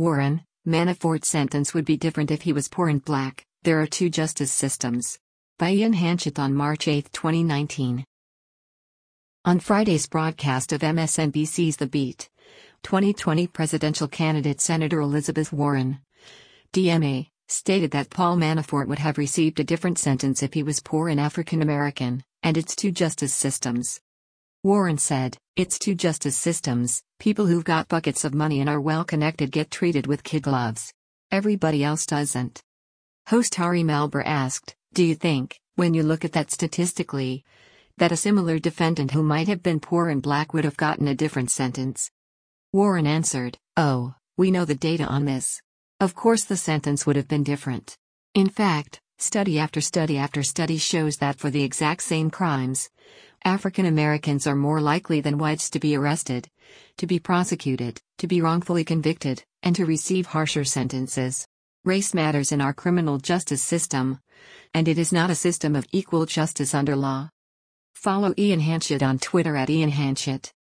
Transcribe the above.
Warren, Manafort's sentence would be different if he was poor and black. There are two justice systems. By Ian Hanchett on March 8, 2019. On Friday's broadcast of MSNBC's The Beat, 2020 presidential candidate Senator Elizabeth Warren, DMA, stated that Paul Manafort would have received a different sentence if he was poor and African American, and it's two justice systems. Warren said, "It's two justice systems. People who've got buckets of money and are well connected get treated with kid gloves. Everybody else doesn't." Host Hari Melber asked, "Do you think, when you look at that statistically, that a similar defendant who might have been poor and black would have gotten a different sentence?" Warren answered, "Oh, we know the data on this. Of course the sentence would have been different. In fact, study after study after study shows that for the exact same crimes, African Americans are more likely than whites to be arrested, to be prosecuted, to be wrongfully convicted, and to receive harsher sentences. Race matters in our criminal justice system, and it is not a system of equal justice under law." Follow Ian Hanchett on Twitter @IanHanchett.